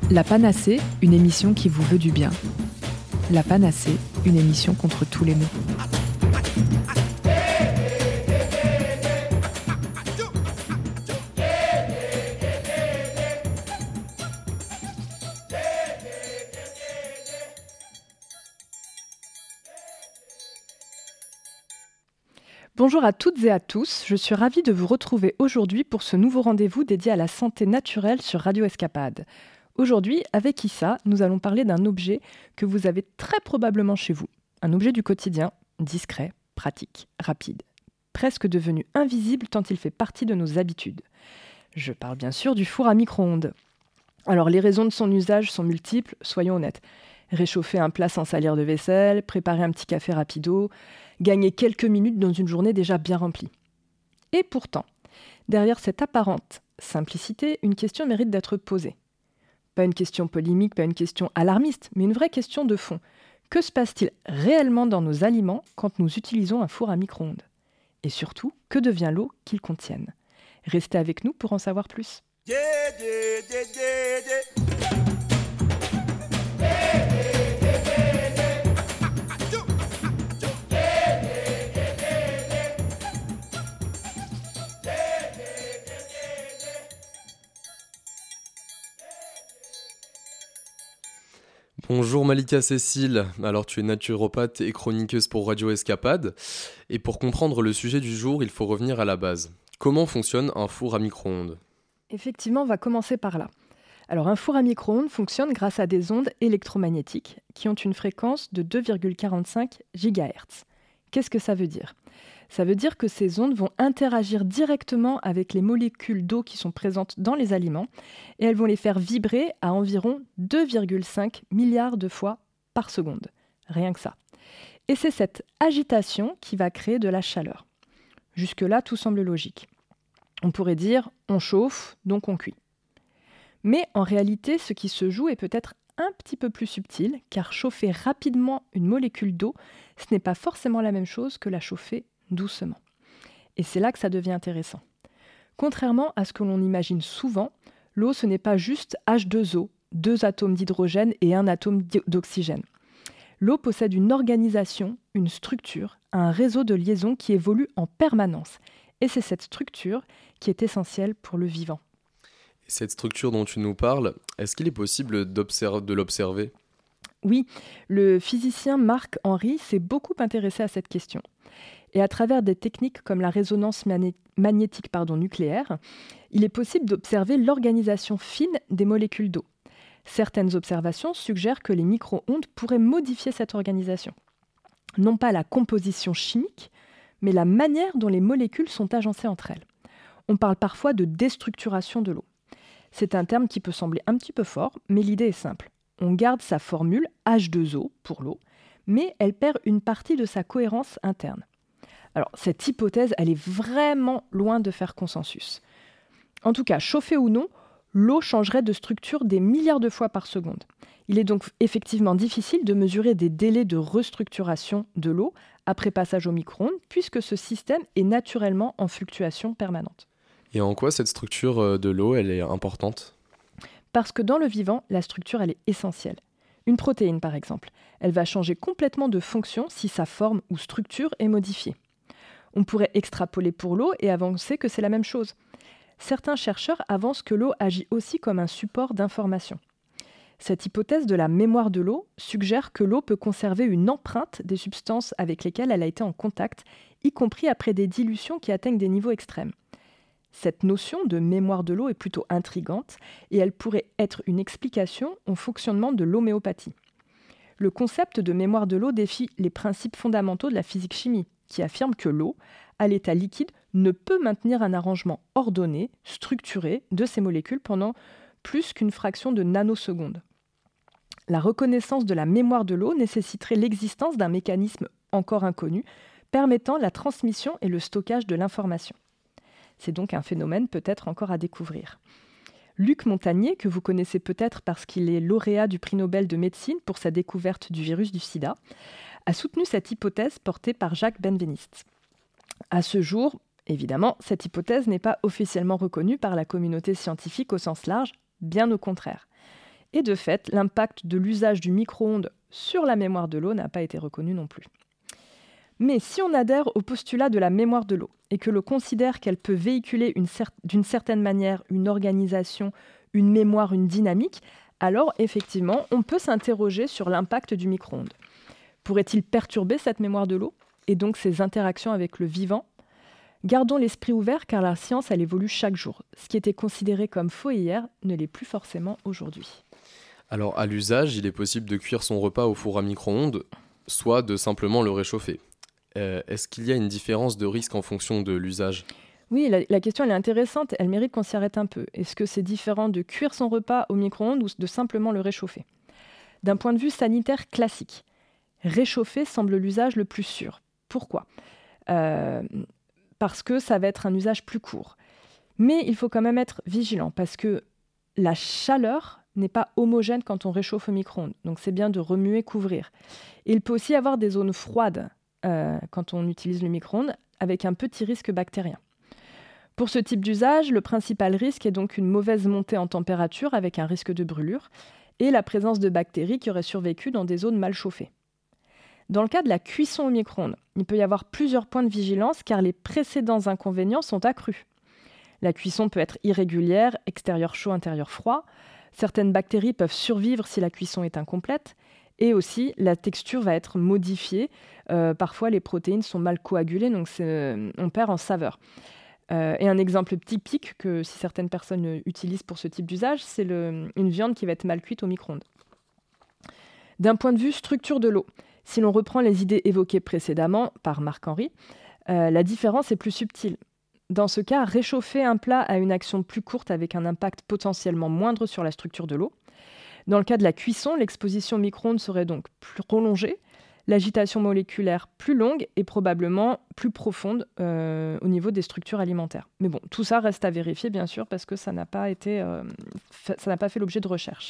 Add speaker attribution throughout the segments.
Speaker 1: La Panacée, une émission qui vous veut du bien. La Panacée, une émission contre tous les maux. Bonjour à toutes et à tous, je suis ravie de vous retrouver aujourd'hui pour ce nouveau rendez-vous dédié à la santé naturelle sur Radio Escapade. Aujourd'hui, avec Issa, nous allons parler d'un objet que vous avez très probablement chez vous. Un objet du quotidien, discret, pratique, rapide, presque devenu invisible tant il fait partie de nos habitudes. Je parle bien sûr du four à micro-ondes. Alors les raisons de son usage sont multiples, soyons honnêtes. Réchauffer un plat sans salir de vaisselle, préparer un petit café rapido, gagner quelques minutes dans une journée déjà bien remplie. Et pourtant, derrière cette apparente simplicité, une question mérite d'être posée. Pas une question polémique, pas une question alarmiste, mais une vraie question de fond. Que se passe-t-il réellement dans nos aliments quand nous utilisons un four à micro-ondes ? Et surtout, que devient l'eau qu'ils contiennent ? Restez avec nous pour en savoir plus.
Speaker 2: Bonjour Malika Cécile, alors tu es naturopathe et chroniqueuse pour Radio Escapade, et pour comprendre le sujet du jour, il faut revenir à la base. Comment fonctionne un four à micro-ondes ?
Speaker 1: Effectivement, on va commencer par là. Alors un four à micro-ondes fonctionne grâce à des ondes électromagnétiques qui ont une fréquence de 2,45 GHz. Qu'est-ce que ça veut dire ? Ça veut dire que ces ondes vont interagir directement avec les molécules d'eau qui sont présentes dans les aliments et elles vont les faire vibrer à environ 2,5 milliards de fois par seconde. Rien que ça. Et c'est cette agitation qui va créer de la chaleur. Jusque-là, tout semble logique. On pourrait dire on chauffe, donc on cuit. Mais en réalité, ce qui se joue est peut-être un petit peu plus subtil, car chauffer rapidement une molécule d'eau, ce n'est pas forcément la même chose que la chauffer doucement. Et c'est là que ça devient intéressant. Contrairement à ce que l'on imagine souvent, l'eau, ce n'est pas juste H2O, 2 atomes d'hydrogène et 1 atome d'oxygène. L'eau possède une organisation, une structure, un réseau de liaisons qui évolue en permanence. Et c'est cette structure qui est essentielle pour le vivant.
Speaker 2: Et cette structure dont tu nous parles, est-ce qu'il est possible de l'observer ?
Speaker 1: Oui, le physicien Marc Henry s'est beaucoup intéressé à cette question. Et à travers des techniques comme la résonance magnétique nucléaire, il est possible d'observer l'organisation fine des molécules d'eau. Certaines observations suggèrent que les micro-ondes pourraient modifier cette organisation. Non pas la composition chimique, mais la manière dont les molécules sont agencées entre elles. On parle parfois de déstructuration de l'eau. C'est un terme qui peut sembler un petit peu fort, mais l'idée est simple. On garde sa formule H2O pour l'eau, mais elle perd une partie de sa cohérence interne. Alors, cette hypothèse, elle est vraiment loin de faire consensus. En tout cas, chauffée ou non, l'eau changerait de structure des milliards de fois par seconde. Il est donc effectivement difficile de mesurer des délais de restructuration de l'eau après passage au micro-ondes, puisque ce système est naturellement en fluctuation permanente.
Speaker 2: Et en quoi cette structure de l'eau, elle est importante ?
Speaker 1: Parce que dans le vivant, la structure, elle est essentielle. Une protéine, par exemple, elle va changer complètement de fonction si sa forme ou structure est modifiée. On pourrait extrapoler pour l'eau et avancer que c'est la même chose. Certains chercheurs avancent que l'eau agit aussi comme un support d'information. Cette hypothèse de la mémoire de l'eau suggère que l'eau peut conserver une empreinte des substances avec lesquelles elle a été en contact, y compris après des dilutions qui atteignent des niveaux extrêmes. Cette notion de mémoire de l'eau est plutôt intrigante et elle pourrait être une explication au fonctionnement de l'homéopathie. Le concept de mémoire de l'eau défie les principes fondamentaux de la physique-chimie, qui affirment que l'eau, à l'état liquide, ne peut maintenir un arrangement ordonné, structuré de ces molécules pendant plus qu'une fraction de nanoseconde. La reconnaissance de la mémoire de l'eau nécessiterait l'existence d'un mécanisme encore inconnu, permettant la transmission et le stockage de l'information. C'est donc un phénomène peut-être encore à découvrir. Luc Montagnier, que vous connaissez peut-être parce qu'il est lauréat du prix Nobel de médecine pour sa découverte du virus du sida, a soutenu cette hypothèse portée par Jacques Benveniste. À ce jour, évidemment, cette hypothèse n'est pas officiellement reconnue par la communauté scientifique au sens large, bien au contraire. Et de fait, l'impact de l'usage du micro-ondes sur la mémoire de l'eau n'a pas été reconnu non plus. Mais si on adhère au postulat de la mémoire de l'eau et que l'on considère qu'elle peut véhiculer d'une certaine manière une organisation, une mémoire, une dynamique, alors effectivement, on peut s'interroger sur l'impact du micro-ondes. Pourrait-il perturber cette mémoire de l'eau et donc ses interactions avec le vivant ? Gardons l'esprit ouvert car la science, elle évolue chaque jour. Ce qui était considéré comme faux hier ne l'est plus forcément aujourd'hui.
Speaker 2: Alors à l'usage, il est possible de cuire son repas au four à micro-ondes, soit de simplement le réchauffer. Est-ce qu'il y a une différence de risque en fonction de l'usage ?
Speaker 1: Oui, la question elle est intéressante, elle mérite qu'on s'y arrête un peu. Est-ce que c'est différent de cuire son repas au micro-ondes ou de simplement le réchauffer ? D'un point de vue sanitaire classique, réchauffer semble l'usage le plus sûr. Pourquoi ? Parce que ça va être un usage plus court. Mais il faut quand même être vigilant parce que la chaleur n'est pas homogène quand on réchauffe au micro-ondes. Donc c'est bien de remuer, couvrir. Et il peut aussi y avoir des zones froides quand on utilise le micro-ondes avec un petit risque bactérien. Pour ce type d'usage, le principal risque est donc une mauvaise montée en température avec un risque de brûlure et la présence de bactéries qui auraient survécu dans des zones mal chauffées. Dans le cas de la cuisson au micro-ondes, il peut y avoir plusieurs points de vigilance car les précédents inconvénients sont accrus. La cuisson peut être irrégulière, extérieur chaud, intérieur froid. Certaines bactéries peuvent survivre si la cuisson est incomplète. Et aussi, la texture va être modifiée. Parfois, les protéines sont mal coagulées, donc on perd en saveur. Et un exemple typique que si certaines personnes utilisent pour ce type d'usage, c'est une viande qui va être mal cuite au micro-ondes. D'un point de vue structure de l'eau, si l'on reprend les idées évoquées précédemment par Marc-Henri, la différence est plus subtile. Dans ce cas, réchauffer un plat a une action plus courte avec un impact potentiellement moindre sur la structure de l'eau. Dans le cas de la cuisson, l'exposition au micro-ondes serait donc plus prolongée, l'agitation moléculaire plus longue et probablement plus profonde au niveau des structures alimentaires. Mais bon, tout ça reste à vérifier bien sûr parce que ça n'a pas fait l'objet de recherche.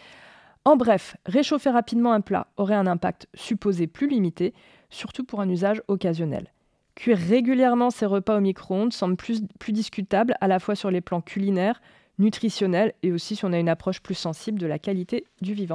Speaker 1: En bref, réchauffer rapidement un plat aurait un impact supposé plus limité, surtout pour un usage occasionnel. Cuire régulièrement ses repas au micro-ondes semble plus discutable à la fois sur les plans culinaires, nutritionnels et aussi si on a une approche plus sensible de la qualité du vivant.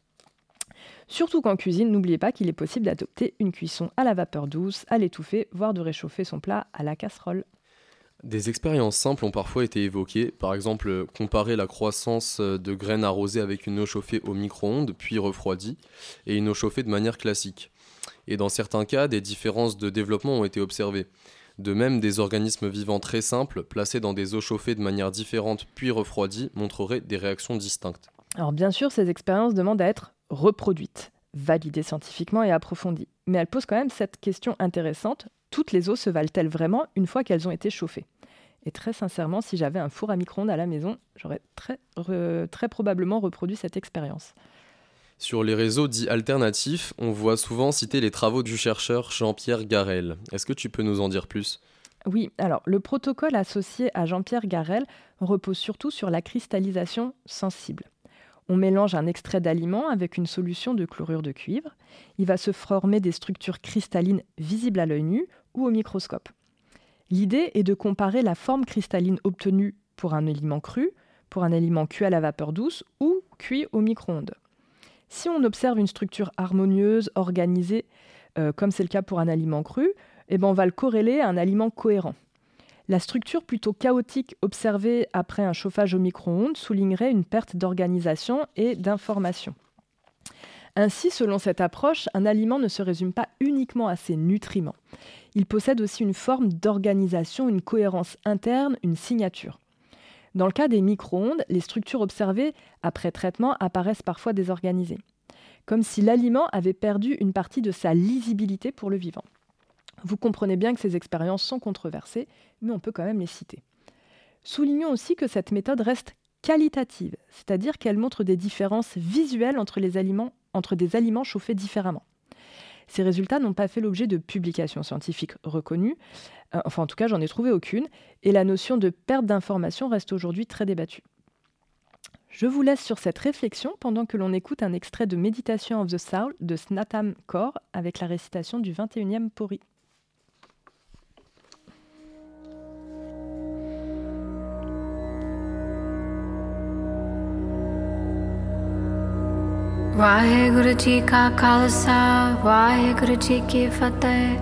Speaker 1: Surtout qu'en cuisine, n'oubliez pas qu'il est possible d'adopter une cuisson à la vapeur douce, à l'étouffer, voire de réchauffer son plat à la casserole.
Speaker 2: Des expériences simples ont parfois été évoquées, par exemple comparer la croissance de graines arrosées avec une eau chauffée au micro-ondes puis refroidie et une eau chauffée de manière classique. Et dans certains cas, des différences de développement ont été observées. De même, des organismes vivants très simples, placés dans des eaux chauffées de manière différente puis refroidies, montreraient des réactions distinctes.
Speaker 1: Alors bien sûr, ces expériences demandent à être reproduites, validées scientifiquement et approfondies. Mais elles posent quand même cette question intéressante, toutes les eaux se valent-elles vraiment une fois qu'elles ont été chauffées ? Et très sincèrement, si j'avais un four à micro-ondes à la maison, j'aurais très probablement reproduit cette expérience.
Speaker 2: Sur les réseaux dits alternatifs, on voit souvent citer les travaux du chercheur Jean-Pierre Garel. Est-ce que tu peux nous en dire plus ?
Speaker 1: Oui, alors le protocole associé à Jean-Pierre Garel repose surtout sur la cristallisation sensible. On mélange un extrait d'aliment avec une solution de chlorure de cuivre. Il va se former des structures cristallines visibles à l'œil nu ou au microscope. L'idée est de comparer la forme cristalline obtenue pour un aliment cru, pour un aliment cuit à la vapeur douce ou cuit au micro-ondes. Si on observe une structure harmonieuse, organisée, comme c'est le cas pour un aliment cru, on va le corréler à un aliment cohérent. La structure plutôt chaotique observée après un chauffage au micro-ondes soulignerait une perte d'organisation et d'information. Ainsi, selon cette approche, un aliment ne se résume pas uniquement à ses nutriments. Il possède aussi une forme d'organisation, une cohérence interne, une signature. Dans le cas des micro-ondes, les structures observées après traitement apparaissent parfois désorganisées, comme si l'aliment avait perdu une partie de sa lisibilité pour le vivant. Vous comprenez bien que ces expériences sont controversées, mais on peut quand même les citer. Soulignons aussi que cette méthode reste qualitative, c'est-à-dire qu'elle montre des différences visuelles entre des aliments chauffés différemment. Ces résultats n'ont pas fait l'objet de publications scientifiques reconnues, en tout cas j'en ai trouvé aucune, et la notion de perte d'information reste aujourd'hui très débattue. Je vous laisse sur cette réflexion pendant que l'on écoute un extrait de Meditation of the Soul de Snatam Kaur avec la récitation du 21e Pori.
Speaker 3: Waheguru ਜੀ ਕਾ ਖਾਲਸਾ ਵਾਹਿਗੁਰੂ ਜੀ ਕੀ ਫਤਿਹ।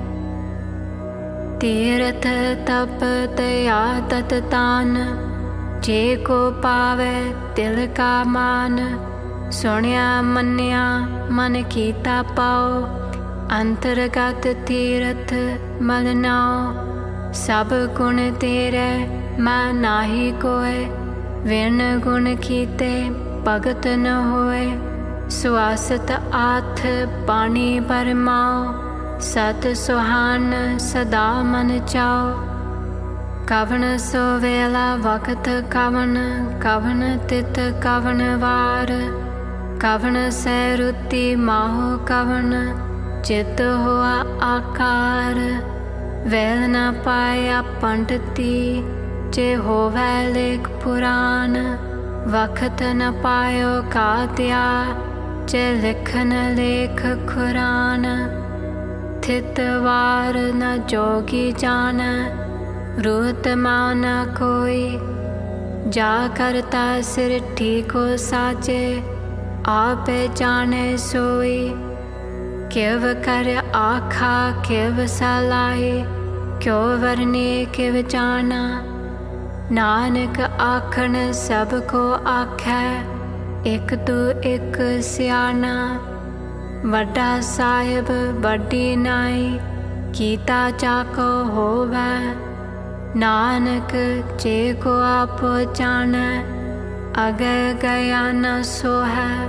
Speaker 3: ਤੀਰਥ ਤਪ ਦਇਆ ਤਤ ਤਾਨ ਜੇ ਕੋ ਪਾਵੇ ਤਿਲ ਕਾ ਮਾਨ। ਸੁਣਿਆ ਮੰਨਿਆ ਮਨ ਕੀਤਾ ਪਾਓ ਅੰਤਰਗਤ ਤੀਰਥ ਮਲ ਨਾਉ। ਸਭ ਗੁਣ ਤੇਰੇ ਮੈਂ ਨਾਹੀ ਕੋਏ ਵਿਣ ਗੁਣ ਕੀਤੇ ਭਗਤ ਨ ਹੋਏ। ਸੁਆਸਤ ਆਥ ਪਾਣੀ ਪਰਮਾਓ ਸਤ ਸੁਹਾਨ ਸਦਾ ਮਨ ਚਾਓ। ਕਵਣ ਸੋ ਵੇਲਾ ਵਕਤ ਕਵਣ ਕਵਣ ਤਿਤ ਕਵਣ ਵਾਰ। ਕਵਣ ਸੈ ਰੁਤੀ ਮਾਹੋ ਕਵਣ ਚਿਤ ਹੋਆ ਆਕਾਰ। ਵੇਲ ਨ ਪਾਇਆ ਪੰਡਤੀ ਜੇ ਹੋਵੈ ਲੇਖ ਪੁਰਾਨ। ਵਖਤ ਨ ਪਾਇਓ ਕਾਤਿਆ ਜੇ ਲਿਖਨ ਲੇਖ ਖੁਰਾਨ। ਥਿਤ ਵਾਰ ਨ ਜੋਗੀ ਜਾਨ ਰੂਤ ਮਾਉ ਨ ਕੋਈ। ਜਾ ਕਰਤਾ ਸਿਰ ਠੀਕੋ ਸਾਜੇ ਆਪੇ ਜਾਣੇ ਸੋਈ। ਕਿਵ ਕਰ ਆਖਾ ਕਿਵ ਸਲਾਹੀ ਕਿਉ ਵਰਨੇ ਕਿਵ ਜਾਣਾ। ਨਾਨਕ ਆਖਣ ਸਭ ਕੋ ਆਖੈ ਇਕ ਤੂ ਇਕ ਸਿਆਣਾ। ਵੱਡਾ ਸਾਹਿਬ ਵੱਡੀ ਨਾਈ ਕੀਤਾ ਚਾਕੋ ਹੋਵੈ। ਨਾਨਕ ਜੇ ਕੋ ਆਪੋ ਜਾਣੈ ਅਗੈ ਗਿਆ ਨ ਸੋਹੈ।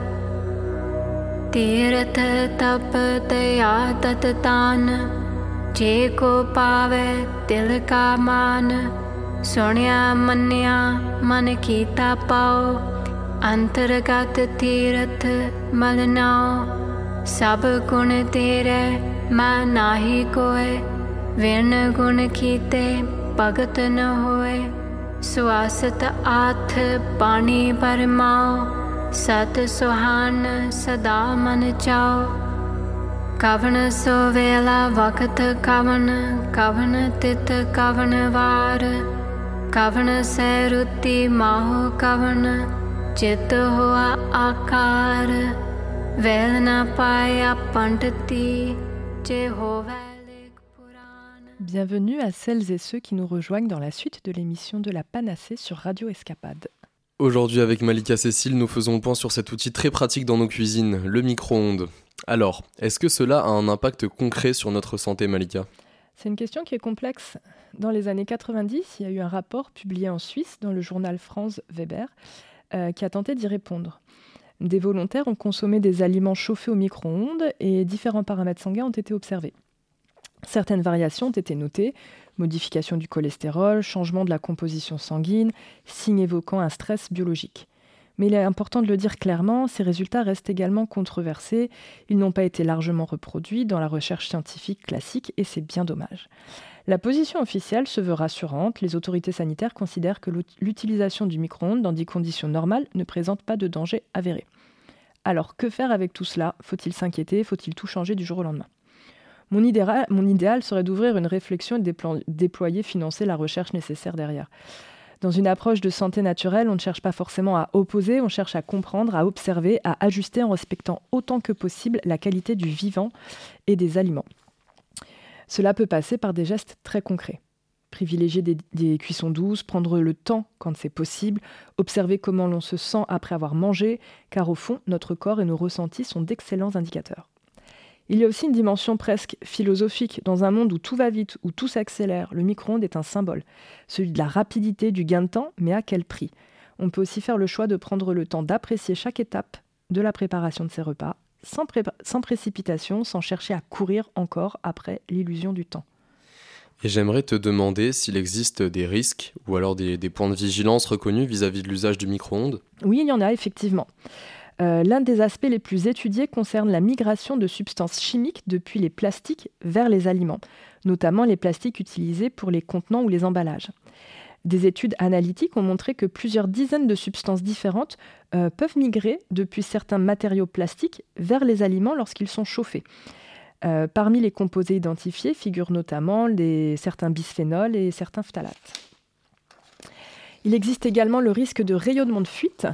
Speaker 3: ਤੀਰਥ ਤਪ ਦਇਆ ਤਤ ਤਾਨ ਜੇ ਕੋ ਪਾਵੇ ਤਿਲ ਕਾ ਮਾਨ। ਸੁਣਿਆ ਮੰਨਿਆ ਮਨ ਕੀਤਾ ਪਾਓ ਅੰਤਰਗਤ ਤੀਰਥ ਮਲ ਨਾਉ। ਸਭ ਗੁਣ ਤੇਰੇ ਮੈਂ ਨਾਹੀ ਕੋਏ ਵਿਣ ਗੁਣ ਕੀਤੇ ਭਗਤ ਨ ਹੋਏ। ਸੁਆਸਤ ਆਥ ਪਾਣੀ ਪਰਮਾਓ ਸਤ ਸੁਹਾਨ ਸਦਾ ਮਨ ਚਾਓ। ਕਵਣ ਸੋ ਵੇਲਾ ਵਕਤ ਕਵਣ ਕਵਣ ਤਿਤ ਕਵਣ ਵਾਰ। ਕਵਣ ਸੈ ਰੁਤੀ ਮਾਹੋ ਕਵਣ ਚਿਤ ਹੋਆ ਆਕਾਰ। ਵੇਲ ਨ ਪਾਇਆ ਪੰਡਤੀ ਜੇ ਹੋਵੈ ਲੇਖ ਪੁਰਾਨ।
Speaker 1: Bienvenue à celles et ceux qui nous rejoignent dans la suite de l'émission de la Panacée sur Radio Escapade.
Speaker 2: Aujourd'hui avec Malika Cécile, nous faisons le point sur cet outil très pratique dans nos cuisines, le micro-ondes. Alors, est-ce que cela a un impact concret sur notre santé, Malika ?
Speaker 1: C'est une question qui est complexe. Dans les années 90, il y a eu un rapport publié en Suisse dans le journal Franz Weber qui a tenté d'y répondre. Des volontaires ont consommé des aliments chauffés au micro-ondes et différents paramètres sanguins ont été observés. Certaines variations ont été notées, modification du cholestérol, changement de la composition sanguine, signes évoquant un stress biologique. Mais il est important de le dire clairement, ces résultats restent également controversés, ils n'ont pas été largement reproduits dans la recherche scientifique classique et c'est bien dommage. La position officielle se veut rassurante, les autorités sanitaires considèrent que l'utilisation du micro-ondes dans des conditions normales ne présente pas de danger avéré. Alors que faire avec tout cela ? Faut-il s'inquiéter ? Faut-il tout changer du jour au lendemain ? Mon idéal serait d'ouvrir une réflexion et de déployer, financer la recherche nécessaire derrière. Dans une approche de santé naturelle, on ne cherche pas forcément à opposer, on cherche à comprendre, à observer, à ajuster en respectant autant que possible la qualité du vivant et des aliments. Cela peut passer par des gestes très concrets. Privilégier des cuissons douces, prendre le temps quand c'est possible, observer comment l'on se sent après avoir mangé, car au fond, notre corps et nos ressentis sont d'excellents indicateurs. Il y a aussi une dimension presque philosophique. Dans un monde où tout va vite, où tout s'accélère, le micro-ondes est un symbole. Celui de la rapidité, du gain de temps, mais à quel prix ? On peut aussi faire le choix de prendre le temps d'apprécier chaque étape de la préparation de ces repas, sans précipitation, sans chercher à courir encore après l'illusion du temps.
Speaker 2: Et j'aimerais te demander s'il existe des risques ou alors des points de vigilance reconnus vis-à-vis de l'usage du micro-ondes ?
Speaker 1: Oui, il y en a effectivement. L'un des aspects les plus étudiés concerne la migration de substances chimiques depuis les plastiques vers les aliments, notamment les plastiques utilisés pour les contenants ou les emballages. Des études analytiques ont montré que plusieurs dizaines de substances différentes peuvent migrer depuis certains matériaux plastiques vers les aliments lorsqu'ils sont chauffés. Parmi les composés identifiés figurent notamment certains bisphénols et certains phtalates. Il existe également le risque de rayonnement de fuite.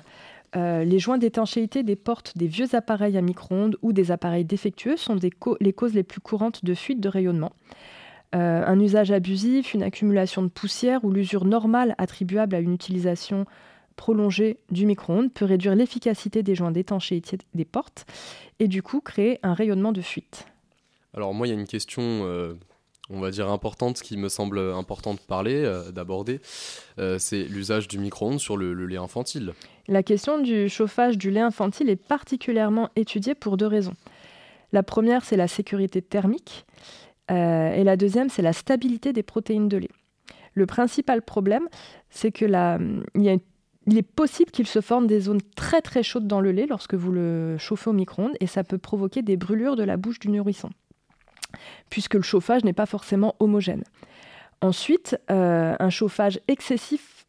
Speaker 1: les joints d'étanchéité des portes des vieux appareils à micro-ondes ou des appareils défectueux sont les causes les plus courantes de fuite de rayonnement. Un usage abusif, une accumulation de poussière ou l'usure normale attribuable à une utilisation prolongée du micro-ondes peut réduire l'efficacité des joints d'étanchéité des portes et du coup créer un rayonnement de fuite.
Speaker 2: Alors moi, il y a une question, on va dire importante, qui me semble important de parler, d'aborder, c'est l'usage du micro-ondes sur le lait infantile.
Speaker 1: La question du chauffage du lait infantile est particulièrement étudiée pour 2 raisons. La première, c'est la sécurité thermique, et la deuxième, c'est la stabilité des protéines de lait. Le principal problème, c'est que il est possible qu'il se forme des zones très très chaudes dans le lait lorsque vous le chauffez au micro-ondes, et ça peut provoquer des brûlures de la bouche du nourrisson, puisque le chauffage n'est pas forcément homogène. Ensuite, lors d'un chauffage excessif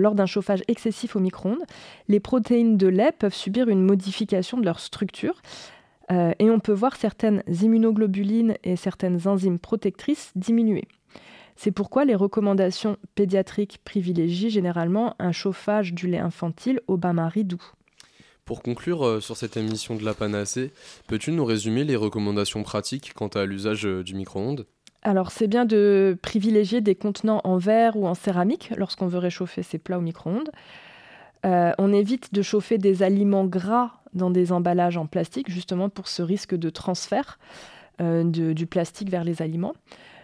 Speaker 1: au micro-ondes, les protéines de lait peuvent subir une modification de leur structure et on peut voir certaines immunoglobulines et certaines enzymes protectrices diminuer. C'est pourquoi les recommandations pédiatriques privilégient généralement un chauffage du lait infantile au bain-marie doux.
Speaker 2: Pour conclure sur cette émission de la Panacée, peux-tu nous résumer les recommandations pratiques quant à l'usage du micro-ondes ?
Speaker 1: Alors, c'est bien de privilégier des contenants en verre ou en céramique lorsqu'on veut réchauffer ses plats au micro-ondes. On évite de chauffer des aliments gras dans des emballages en plastique, justement pour ce risque de transfert du plastique vers les aliments.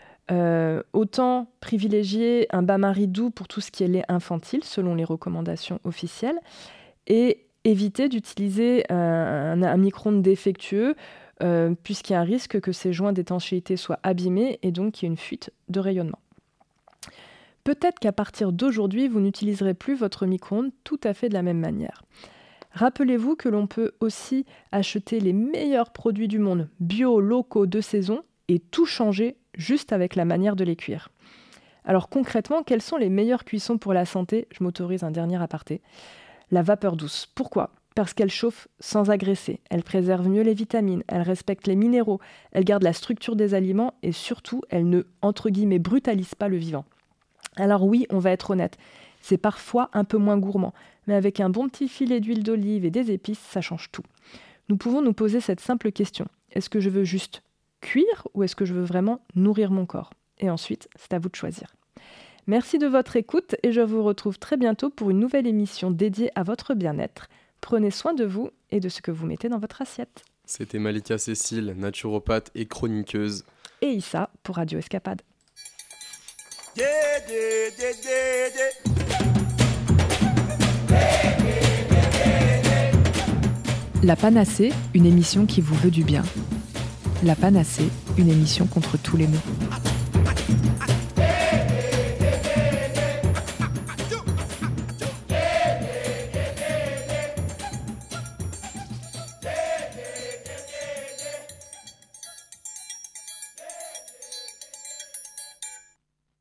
Speaker 1: Autant privilégier un bain-marie doux pour tout ce qui est lait infantile, selon les recommandations officielles, et éviter d'utiliser un micro-ondes défectueux, puisqu'il y a un risque que ces joints d'étanchéité soient abîmés et donc qu'il y ait une fuite de rayonnement. Peut-être qu'à partir d'aujourd'hui, vous n'utiliserez plus votre micro-ondes tout à fait de la même manière. Rappelez-vous que l'on peut aussi acheter les meilleurs produits du monde, bio, locaux, de saison, et tout changer juste avec la manière de les cuire. Alors concrètement, quelles sont les meilleures cuissons pour la santé ? Je m'autorise un dernier aparté. La vapeur douce. Pourquoi ? Parce qu'elle chauffe sans agresser, elle préserve mieux les vitamines, elle respecte les minéraux, elle garde la structure des aliments et surtout, elle ne, entre guillemets, brutalise pas le vivant. Alors oui, on va être honnête, c'est parfois un peu moins gourmand, mais avec un bon petit filet d'huile d'olive et des épices, ça change tout. Nous pouvons nous poser cette simple question. Est-ce que je veux juste cuire ou est-ce que je veux vraiment nourrir mon corps ? Et ensuite, c'est à vous de choisir. Merci de votre écoute et je vous retrouve très bientôt pour une nouvelle émission dédiée à votre bien-être. Prenez soin de vous et de ce que vous mettez dans votre assiette.
Speaker 2: C'était Malika Cécile, naturopathe et chroniqueuse.
Speaker 1: Et Issa pour Radio Escapade.
Speaker 4: La Panacée, une émission qui vous veut du bien. La Panacée, une émission contre tous les maux.